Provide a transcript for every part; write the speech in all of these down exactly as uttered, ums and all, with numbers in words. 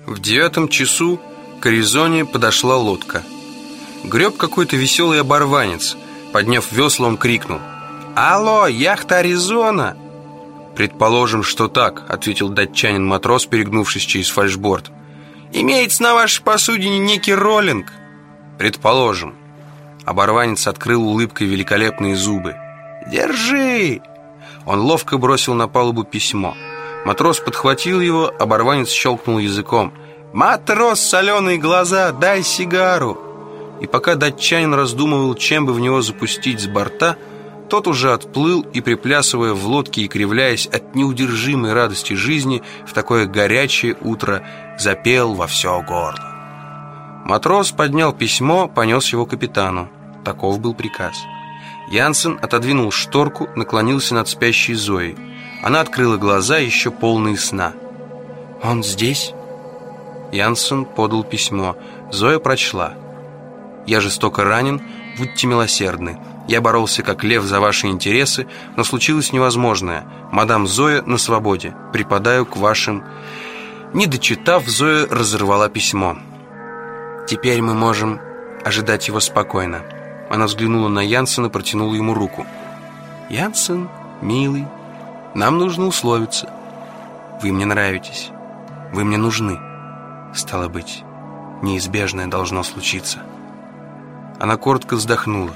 В девятом часу к Аризоне подошла лодка. Греб какой-то веселый оборванец. Подняв весла, он крикнул: «Алло, яхта Аризона!» «Предположим, что так», — ответил датчанин-матрос, перегнувшись через фальшборд. «Имеется на вашей посудине некий Роллинг?» «Предположим». Оборванец открыл улыбкой великолепные зубы. «Держи!» Он ловко бросил на палубу письмо. Матрос подхватил его, оборванец щелкнул языком. «Матрос, соленые глаза, дай сигару!» И пока датчанин раздумывал, чем бы в него запустить с борта, тот уже отплыл и, приплясывая в лодке и кривляясь от неудержимой радости жизни, в такое горячее утро запел во все горло. Матрос поднял письмо, понес его капитану. Таков был приказ. Янсен отодвинул шторку, наклонился над спящей Зоей. Она открыла глаза, еще полные сна. «Он здесь?» Янсен подал письмо. Зоя прочла: «Я жестоко ранен, будьте милосердны. Я боролся как лев за ваши интересы, но случилось невозможное. Мадам Зоя на свободе. Припадаю к вашим...» Не дочитав, Зоя разорвала письмо. «Теперь мы можем ожидать его спокойно». Она взглянула на Янсена, протянула ему руку. «Янсен, милый, нам нужно условиться. Вы мне нравитесь. Вы мне нужны. Стало быть, неизбежное должно случиться». Она коротко вздохнула.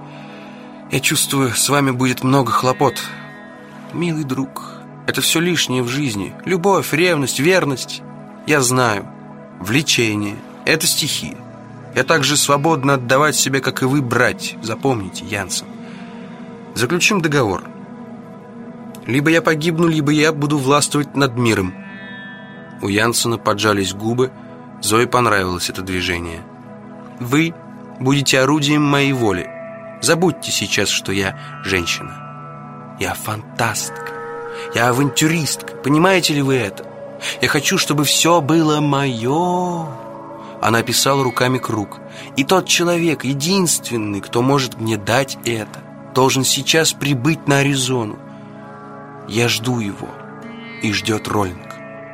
«Я чувствую, с вами будет много хлопот. Милый друг, это все лишнее в жизни. Любовь, ревность, верность. Я знаю. Влечение — это стихия. Я так же свободно отдавать себя, как и вы, брать. Запомните, Янсен. Заключим договор. Либо я погибну, либо я буду властвовать над миром». У Янсена поджались губы. Зое понравилось это движение. «Вы будете орудием моей воли. Забудьте сейчас, что я женщина. Я фантастка. Я авантюристка. Понимаете ли вы это? Я хочу, чтобы все было мое». Она писала руками круг. «И тот человек, единственный, кто может мне дать это, должен сейчас прибыть на Аризону. Я жду его, и ждет Роллинг».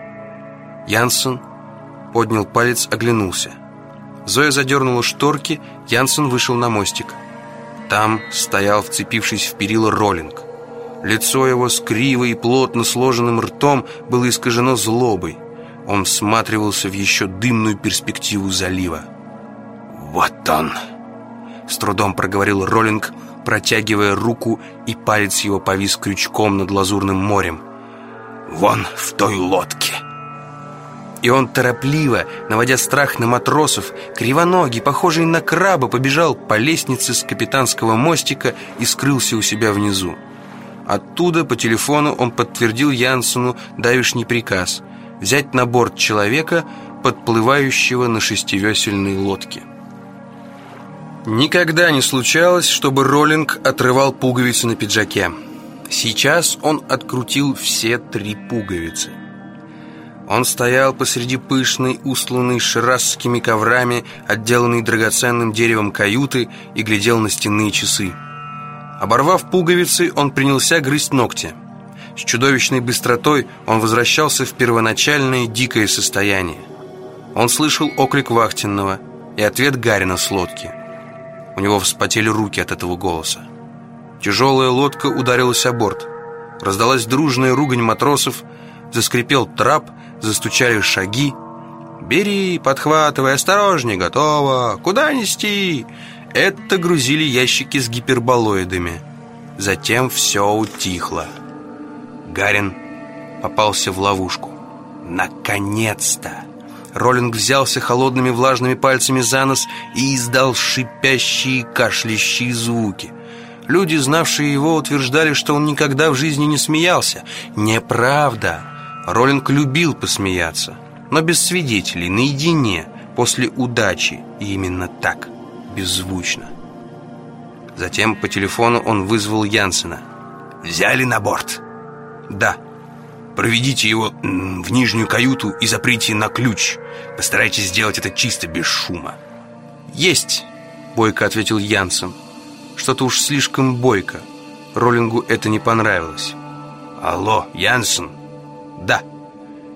Янсен поднял палец, оглянулся. Зоя задернула шторки, Янсен вышел на мостик. Там стоял, вцепившись в перила, Роллинг. Лицо его с криво и плотно сложенным ртом было искажено злобой. Он всматривался в еще дымную перспективу залива. «Вот он!» — с трудом проговорил Роллинг, протягивая руку, и палец его повис крючком над лазурным морем. «Вон в той лодке!» И он торопливо, наводя страх на матросов, кривоногий, похожий на краба, побежал по лестнице с капитанского мостика и скрылся у себя внизу. Оттуда по телефону он подтвердил Янсену давешний приказ — взять на борт человека, подплывающего на шестивесельной лодке. Никогда не случалось, чтобы Роллинг отрывал пуговицы на пиджаке. Сейчас он открутил все три пуговицы. Он стоял посреди пышной, устланной шерасскими коврами, отделанной драгоценным деревом каюты, и глядел на стенные часы. Оборвав пуговицы, он принялся грызть ногти. С чудовищной быстротой он возвращался в первоначальное дикое состояние. Он слышал оклик вахтенного и ответ Гарина с лодки. У него вспотели руки от этого голоса. Тяжелая лодка ударилась о борт. Раздалась дружная ругань матросов, заскрипел трап, застучали шаги. «Бери, подхватывай, осторожней, готово! Куда нести?» Это грузили ящики с гиперболоидами. Затем все утихло. Гарин попался в ловушку. Наконец-то! Роллинг взялся холодными влажными пальцами за нос и издал шипящие, кашлящие звуки. Люди, знавшие его, утверждали, что он никогда в жизни не смеялся. Неправда! Роллинг любил посмеяться, но без свидетелей, наедине, после удачи, и именно так, беззвучно. Затем по телефону он вызвал Янсена. «Взяли на борт?» «Да». «Проведите его в нижнюю каюту и заприте на ключ. Постарайтесь сделать это чисто, без шума». «Есть», — бойко ответил Янсен. Что-то уж слишком бойко. Роллингу это не понравилось. «Алло, Янсен?» «Да».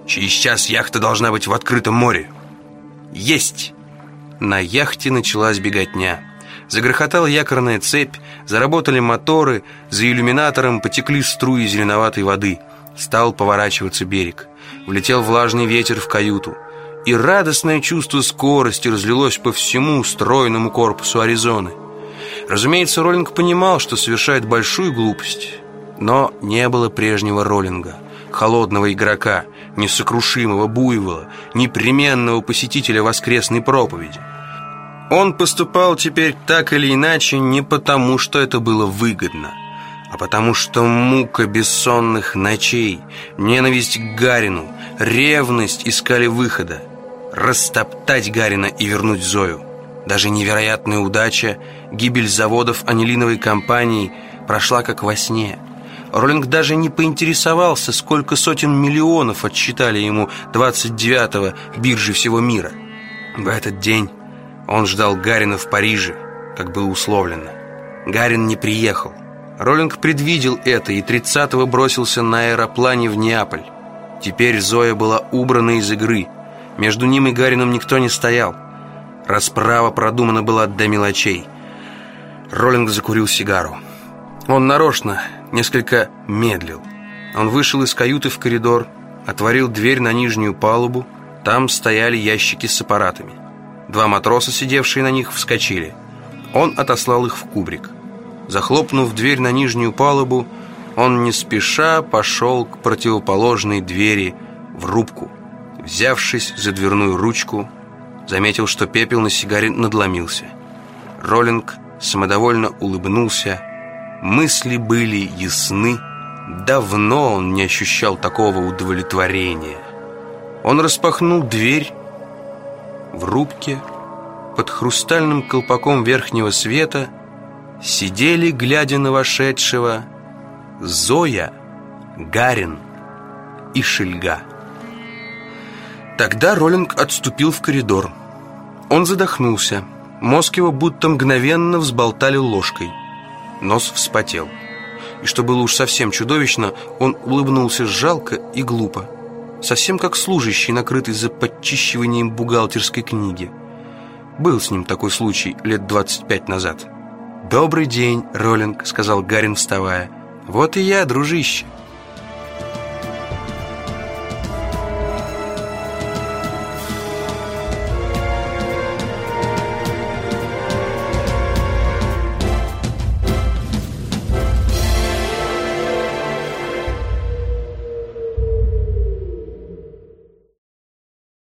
Через час яхта должна быть в открытом море. Есть! На яхте началась беготня. Загрохотала якорная цепь, заработали моторы, за иллюминатором потекли струи зеленоватой воды. Стал поворачиваться берег. Влетел влажный ветер в каюту. И радостное чувство скорости разлилось по всему стройному корпусу Аризоны. Разумеется, Роллинг понимал, что совершает большую глупость. Но не было прежнего Роллинга, холодного игрока, несокрушимого буйвола, непременного посетителя воскресной проповеди. Он поступал теперь так или иначе не потому, что это было выгодно, а потому что мука бессонных ночей, ненависть к Гарину, ревность искали выхода. Растоптать Гарина и вернуть Зою. Даже невероятная удача, гибель заводов анилиновой компании прошла как во сне. Роллинг даже не поинтересовался, сколько сотен миллионов отсчитали ему двадцать девятого биржи всего мира. В этот день он ждал Гарина в Париже, как было условлено. Гарин не приехал. Роллинг предвидел это и тридцатого бросился на аэроплане в Неаполь. Теперь Зоя была убрана из игры. Между ним и Гарином никто не стоял. Расправа продумана была до мелочей. Роллинг закурил сигару. Он нарочно несколько медлил. Он вышел из каюты в коридор, отворил дверь на нижнюю палубу. Там стояли ящики с аппаратами. Два матроса, сидевшие на них, вскочили. Он отослал их в кубрик. Захлопнув дверь на нижнюю палубу, он не спеша пошел к противоположной двери в рубку. Взявшись за дверную ручку, заметил, что пепел на сигаре надломился. Роллинг самодовольно улыбнулся. Мысли были ясны. Давно он не ощущал такого удовлетворения. Он распахнул дверь. В рубке под хрустальным колпаком верхнего света сидели, глядя на вошедшего, Зоя, Гарин и Шельга. Тогда Роллинг отступил в коридор. Он задохнулся. Мозг его будто мгновенно взболтали ложкой. Нос вспотел. И что было уж совсем чудовищно, он улыбнулся жалко и глупо. Совсем как служащий, накрытый за подчищиванием бухгалтерской книги. Был с ним такой случай лет двадцать пять назад. «Добрый день, Роллинг», — сказал Гарин, вставая. «Вот и я, дружище».